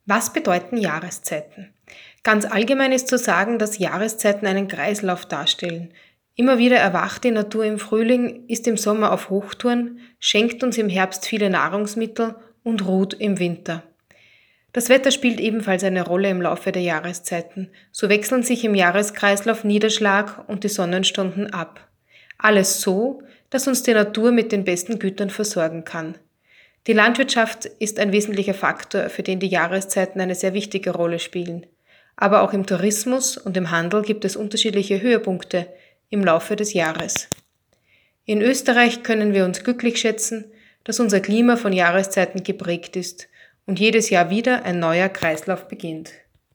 Was bedeuten Jahreszeiten? Ganz allgemein ist zu sagen, dass Jahreszeiten einen Kreislauf darstellen. Immer wieder erwacht die Natur im Frühling, ist im Sommer auf Hochtouren, schenkt uns im Herbst viele Nahrungsmittel und ruht im Winter. Das Wetter spielt ebenfalls eine Rolle im Laufe der Jahreszeiten. So wechseln sich im Jahreskreislauf Niederschlag und die Sonnenstunden ab. Alles so, dass uns die Natur mit den besten Gütern versorgen kann. Die Landwirtschaft ist ein wesentlicher Faktor, für den die Jahreszeiten eine sehr wichtige Rolle spielen. Aber auch im Tourismus und im Handel gibt es unterschiedliche Höhepunkte im Laufe des Jahres. In Österreich können wir uns glücklich schätzen, dass unser Klima von Jahreszeiten geprägt ist und jedes Jahr wieder ein neuer Kreislauf beginnt.